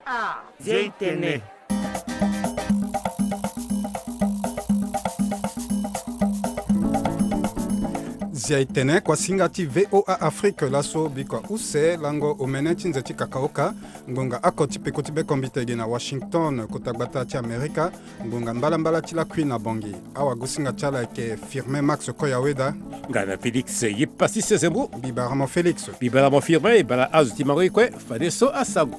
Zeitene. Ziaitene kwa singati VOA Afrique laso bikwa use lango omene chinzeti kakaoka ngonga akoti pekotibe kombitege na Washington kotagbata ti Amerika ngonga mbala chila kwina bongi awa gusinga chala ke firme Max Koyaweda ngana Felix yipasi sezembo bibaramo Felix bibaramo firme bala azuti marikwe fadeso asago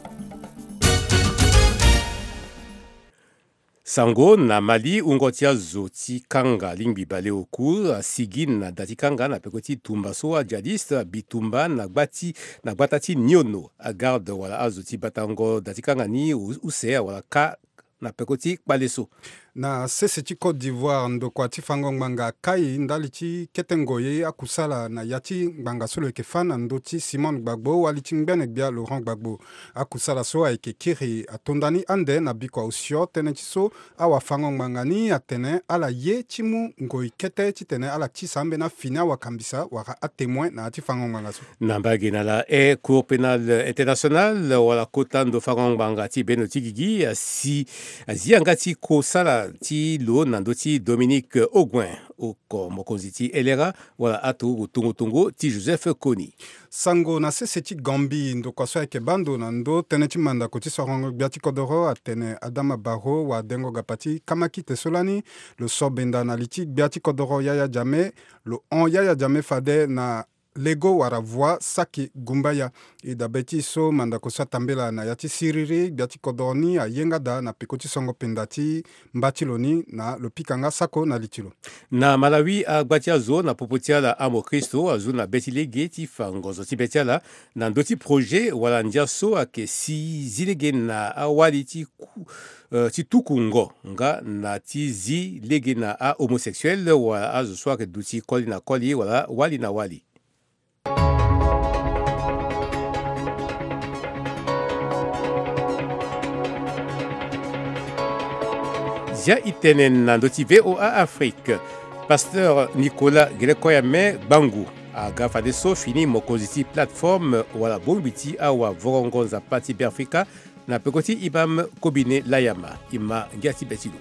Sango na Mali ungotia zoti kanga lingbi bale oku sigin na dati kanga na pekoti tumbaso a jadis bitumba na gbatati nyono a garde wala azoti batango dati kanga ni use wala ka na pekoti baleso na seseti Côte d'Ivoire ndokwa ti fango ngbanga kai ndali ti ketengoye akusala na yati ngbanga solo yeke fana ndo ti Simon Gbagbo wali ti ngbene gbia Laurent Gbagbo akusala so ayeke kiri atondani ande na bikua osio tënë ti so awafango ngbanga ni atene ala ye ti mu ngoi kete ti tene ala ti sambe na fini awakambisa wara atémoin na ti fango ngbanga so na mbage na la Cour pénale internationale wala kota ndo fango ngbanga ti beno ti gigi azianga ti kosala ti lo nando ti Dominique Ogouin oko mokonzi ti elera wala atu tungu ti Joseph Kony sango na sese ti Gambie ndokua so ayeke bando na ndo tënë ti mandako ti sorongo gbia ti kodro atene Adama Barrow wadengo ga pa ti kamaki te so lani lo so benda na li ti gbia ti kodro Yaya Jammeh lo hon Yaya Jammeh fade na lego wara voix saki gumbaya e dabe ti so mandako so atambela na ya ti siriri gbia ti kodro ni ayenga da na peko ti songo penda ti mba ti lo ni na lo pikanga sako na li ti lo na Malawi agba ti azo na popo ti ala amo Kristo azo na be ti lege ti fangozo ti be ti ala na ndö ti projet wala ndia so ayeke si zi lege na awali ti tukungo nga na ti zi lege na ahomosexuel wala azo so ayeke duti koli na koli wala wali na wali Zia itenen na ndö ti VOA Afrique pasteur Nicolas Grekoyame Bangu aga fade so fini mokonzi ti plateforme wala bongi ti awa vorongonza pati Biafrika na peko ti Ibam Kobine Layama ima ngia ti be ti lo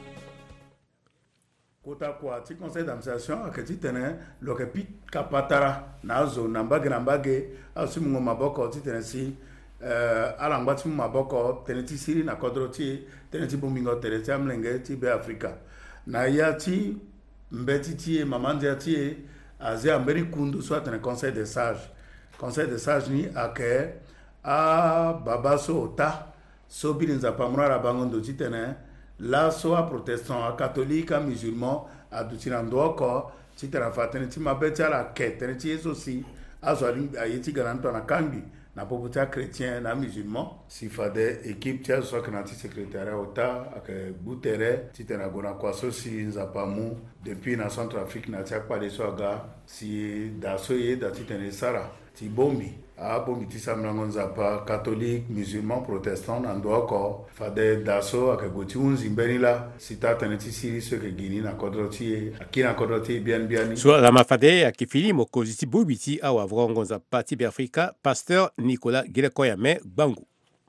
kota kua ti conseil d'administration ayeke ti tene lo yeke pi kapatara na azo na mbage azo ti mu ngon maboko ti tene si ala ngba ti mu maboko tene ti siri na kodro ti tene ti bomingo tere ti amlenge ti be Afrika na ya ti mbe ti ti e mama ndia ti e aze ambeni kundu so atene conseil des sages ni ayeke ababa so ota so bili nzapa mu ara bango ndo ti tene la so a protestant a catholique a musulman a duti na ndo oko ti tene afa tënë ti mabe ti ala ke tënë ti ye so si azo aye ti ga na nto na kangbi na popo ti achrétien na musulman si fade équipe ti azo so ayeke na ti secrétariat ota ayeke gbu tere ti tene ago na kua so si nzapa mu depuis na Centrafrique na ti akpade so aga si da so ye da ti tene sara ti bombi abongi ti samlango nzapa catholique musulman protestant na ndo oko fade daso ayeke gue ti hunzi mbeni la si ta tene ti siri so yeke gi ni na kodro ti e aki na kodro ti e biani so lama fade ayeke fini mokonzi ti bobi ti awa vorongonza pati Biafrika pasteur Nicolas Grekoyame Bangu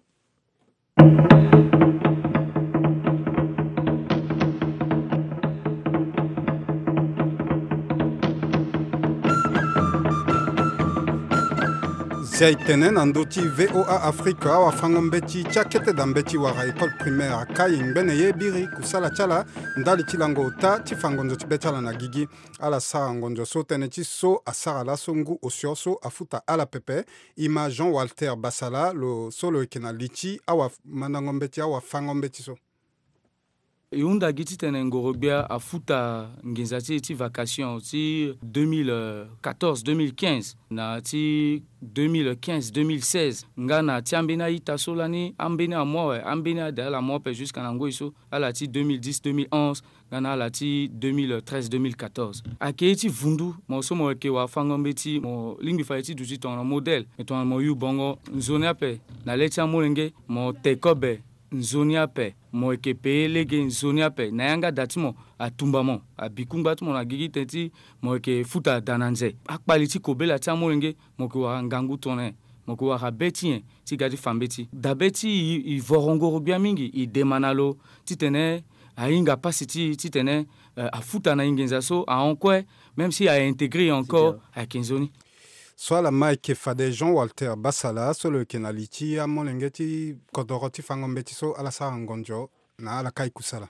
ziaitene na ndö ti VOA Afrique awafango mbe ti ti akete da mbe ti wara école primaire kai ngbene ye biri kusala ti ala ndali ti lango ota ti fangonzo ti be ti ala na gigi ala sara ngonzo so tënë ti so asara laso ngu osio so afuta ala pepe ima Jean Walter Basala lo so lo yeke na li ti awamandango mbe ti awafango mbe ti so e hunda gi ti tene ngoro gbia afuta ngenza ti ti vacation ti 2014-2015 na ti 2015-2016 nga na ti ambeni aita so lani ambeni amoi ambeni ade ala mo pe jusqu'à na ngoi so ala ti 2010-2011 nga na ala ti 2013-2014 ayeke ye ti vundu mo so mo yeke wafango mbe ti mo lingbi fa ye ti duti tongana modèle e tongana mo yu bongo nzoni ape na le ti amolenge mo tekobe nzoni ape mo yeke pe lege nzoni ape na yanga da ti mo atumba mo abikungba ti mo na gigi tënë ti mo yeke futa da na nze akpali ti kobela ti amolenge mo yeke wara ngangu tongana moko wara beti ti gadi fambeti da beti I vorongoro bia mingi I demanalo ti tene ainga pasi ti tene afuta na ingenza so a onkwe même si a intégré encore a kenzoni soit la Mike Fade Jean Walter Basala solo kenaliti a molengeti kodoroti fangombeti so ala sa ngonjo na ala kai kusala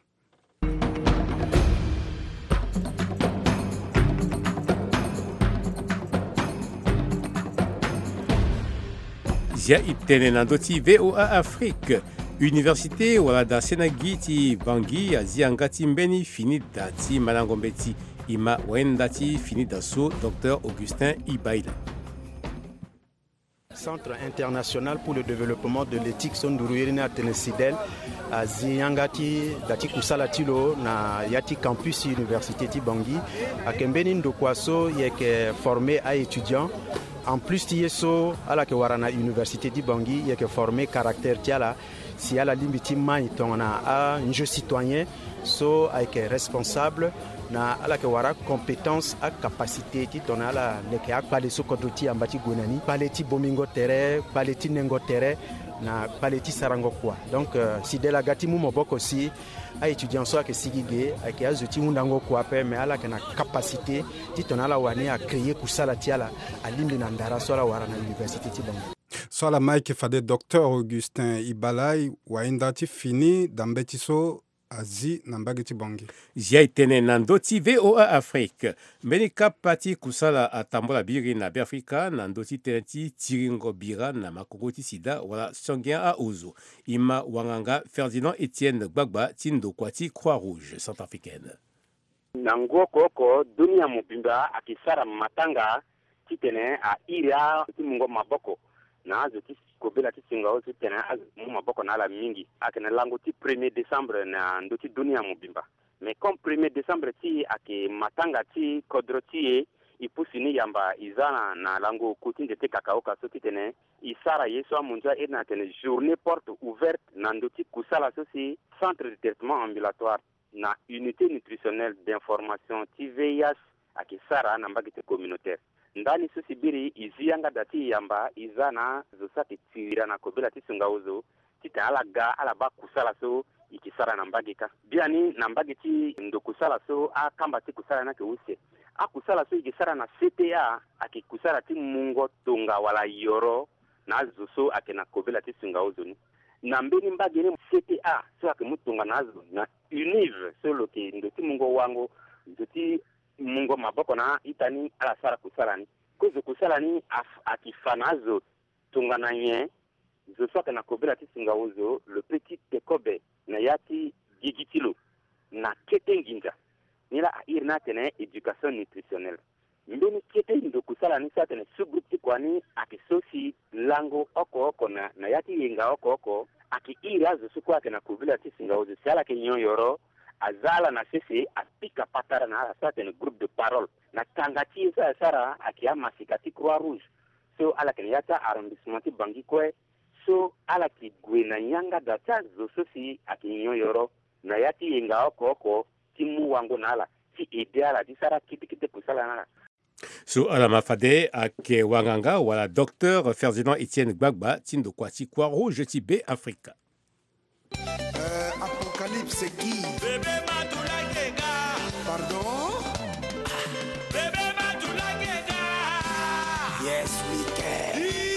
Zia itene nandoti VOA Afrique. Université wala da Senagi ti Bangui a zianga ti mbeni fini dati malangombeti ima wendati fini daso Dr Augustin Ibaila. Centre international pour le développement de l'éthique Sondourouirina Tenesidel a ziangati dati kusala tilo na yati campus université ti Bangui a kembeni ndokwaso yeke formé à étudiants. En plus, Tieso, à la Kewarana Université de Bangui, il y a que formé caractère Tiala, si à la limite, on a un jeu citoyen, so avec responsable, na à la Kewara compétence à capacité, on a la Lekea, Paleso Kodoti, Ambati Gonani, Paleti Bomingo Terre, Paleti Nengo Terre, na Paleti Sarangokwa. Donc, si de la Gati Moumobok aussi, à étudiants soit que sigigé avec azuti mundango kwa pe mais ala kana capacité titona la wane à créer kusala tiala à limbi nandara soit la warana université tibango soit la Mike Fade Dr Augustin Ibalai waindati fini dambetiso azi nambagiti bangi Zia itene nandoti VOA Afrique menika pati kusala atambola biri na Afrika nandoti teneti tiringo bira na makogoti sida wala songien a ozo ima wanganga Ferdinand Etienne Gbagba tindo kwati Croix-Rouge centrafricaine nango koko dunia mubimba akisara matanga titene a ira timungo maboko na azuti kobela tisinga ozi tena maboko na la mingi akene lango ti 1er décembre na ndoti dunia mubimba mais comme 1er décembre ti ake matanga ti kodroti ipusini yamba izana na lango kutinde te kakaoka so titene isara yeso amunja ena tene journée porte ouverte na ndoti kusala so si centre de traitement ambulatoire na unité nutritionnelle d'information ti VIH ake sara na mbagite communautaire ndani susibiri izianga dati yamba izana zosati tira na kobela tisungauzo tita alaga alaba kusala so ikisara na mbagika biani na mbagiti ndo kusala so akamba ti kusala na keuse akusala so ikisara na CTA akikusala ti mungo tunga wala yoro na zuso akena kobela tisungauzo ni na mbeni mbagene CTA so akimutunga nazo na unive so loke ndo ti mungo wango ndo ti mungo maboko na itani ala sara kusalani kuzo kusalani akifanazo tungana nye zo soka na kobela tisinga uzo le petit tekobe na yati gigitilo na ketenginja nila irna tene éducation nutritionnelle mbeni kete ndo kusalani sa tene subgroupe kwani akisosi lango oko na yati yenga oko aki ira zo sukwa na kobela tisinga uzo sala kenyo yoro azala na sese apika patara na ala certaine groupe de parole na tangati sa sara akia masikati Croix-Rouge so ala kenyata arrondissement Bangui kwe so ala ki gwena nyanga data zo sosi akinyo yoro na yati yenga oko timu wango nala ti ideala di sara kite kusala nala so ala mafade ake wanganga wala docteur Ferdinand Etienne Gbagba tindo kwati Croix-Rouge ti be Africa Apocalypse qui Bébé Matulagega Pardon Bébé Matulagega Yes we can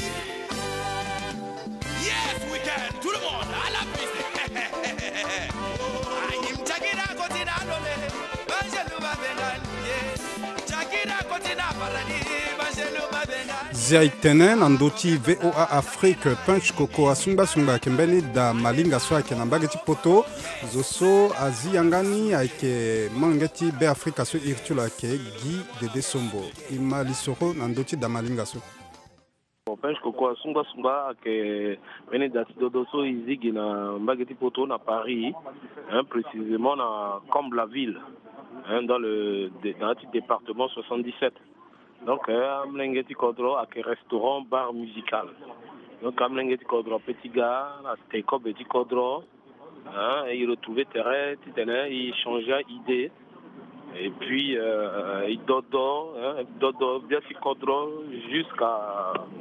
Yes we can tout le monde à la piste Aïm Chakira Kotina Dole Bangelu Babengan Chakira Kotina Parani Bangelu Babengan Ziaitene nandoti VOA Afrique punch koko asumba kembeni da malinga swake na mbageti poto zoso aziangani aike mangeti be Africa so irtula ke Guy de Sombo ima lisoro nandoti da malinga so punch koko asumba ke meni dati dodoso izigi na mbageti poto na Paris précisément na Comble-la-Ville dans le département 77. Donc, Amlengeti Kodro avec restaurant, bar musical. Donc, Amlengeti Kodro, petit gars, c'était comme petit Kodro. Il retrouvait terrain, il changeait d'idée. Et puis, il dodo, bien si Kodro, jusqu'à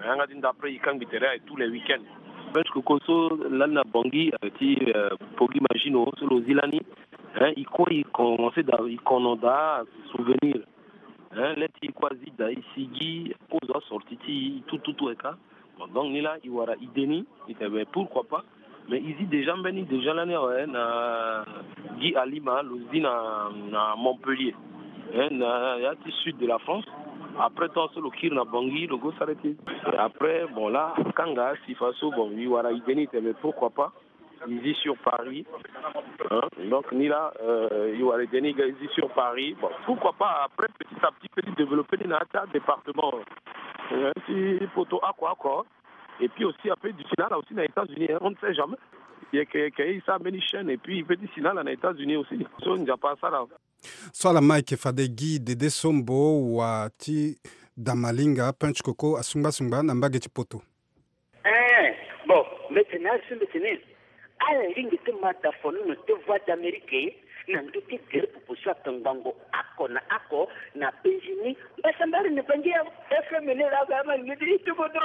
d'après il camp et tous les week-ends. Parce que Koso l'ana Bangui ti Pogi Magino sur le Zilani, il commençait il connaît souvenir. Leti quasi da isigi posa sortiti tout et ça. Donc là il y aura idéni, pourquoi pas. Mais ici déjà l'année na Guy Alima l'usine à Montpellier. Na sud de la France. Après tant sur le Kir na Bangui, le go s'arrêter. Après bon là Kanga Sifaso bon il y aura idéni mais pourquoi pas. Ici sur Paris, donc ni là, il y aura des ici sur Paris. Bon, pourquoi pas après petit à petit développer un département, si photo à quoi, et puis aussi après du final aussi dans les États-Unis, on ne sait jamais. Il y a ça many chaînes et puis petit final dans les États-Unis aussi. So il n'y a pas ça là. Soit la Mike Fadegi de Sombo ou à ti Damalinga Punch Coco à Sumba Nambageti Poto. Bon, maintenant c'est maintenant. Ala lingi te mata fono no te voix d'Amérique na nduti te pour soit tango ako na Benjini basambari ne pangia FM ne la gama ni te bodo.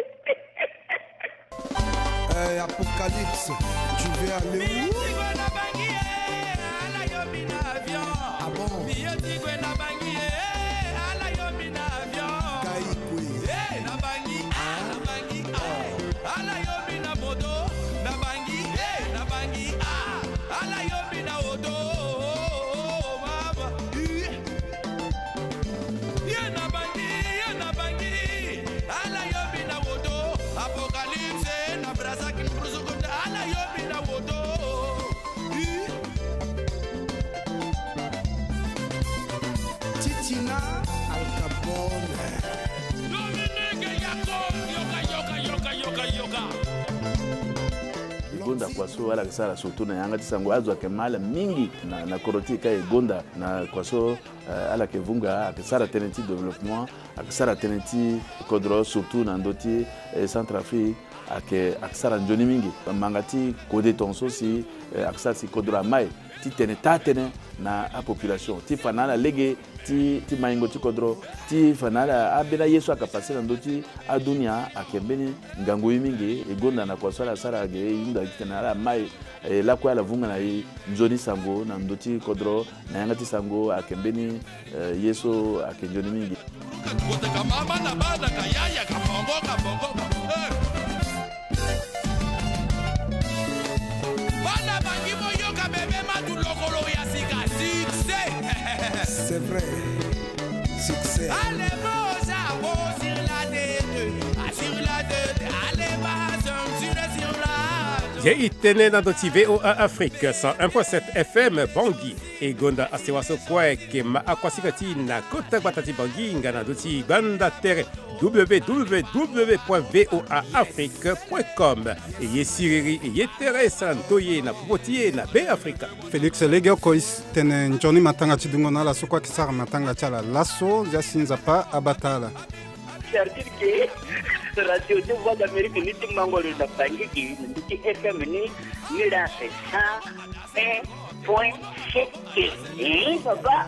Apocalypse, tu veux aller où? Ah bon? Gonda kwaso ala kisara soto na yanga tisango azwa kemala mingi na koroti kai gonda na kwaso ala kevunga akisara tenenti development akisara tenenti kodro surtout na ndoti Centrafrique akisara njoni mingi mangati kode tonso si akisara si kodro mai ti tene na a population ti fanala lege ti maingo ti kodro ti fanala abela yesu akapasela ndoti adunia akembeni ngango mingi egonda na kwasala sara ge inda kitana mai la kwa la vunga na njoni sango na ndoti kodro na yanga ti sango akembeni yesu akenjoni mingi mama na bana kayaya kabongo bana bangi moyo kabebe matulokolo ya sika c'est vrai, succès. Allez, sur la tête, allez, sur la J'ai itene na doti VOA Afrique 101.7 FM Bangui et Gonda Asewaso Kwe Kema Akwasikati na Kota Batati Bangui ngana doti Banda Terre www.voaafrique.com et yesiriri et yetere santoye na popotiye na be Africa. Félix Legio Kois tene njoni matanga chidungo na la sokwa kisara matanga chala lasso jasinza pa abatala. C'est-à-dire que radio de voix d'Amérique ni ti mangolo na bangi ki ni FM ni la c'est ça 1.7 papa.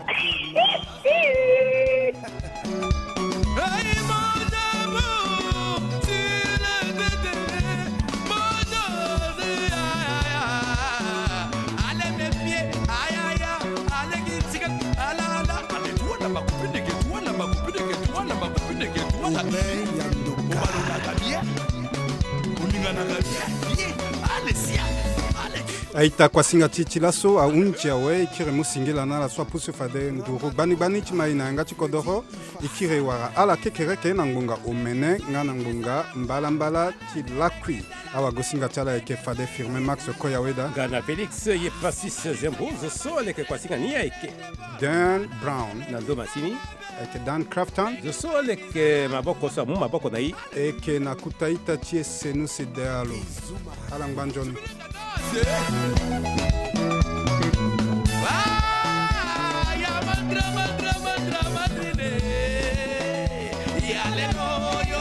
Aita kwa singa chichilaso a unchi awe ikire musingila na la swa pusu fade nduru bani chimaina ngati kodoro ikire wara ala kekereke na ngunga omene ngana ngunga mbala tilakwi awa gosinga chala eke fade firme Max Koyaweda Gana Felix ye pasis zembozo sole ke kwa singa niya eke Dan Brown Naldo Massini eke Dan Crafton zo sole ke maboko sa mu maboko na yi eke na kutaita chie senu sidealo ala ngbanjoni ya madra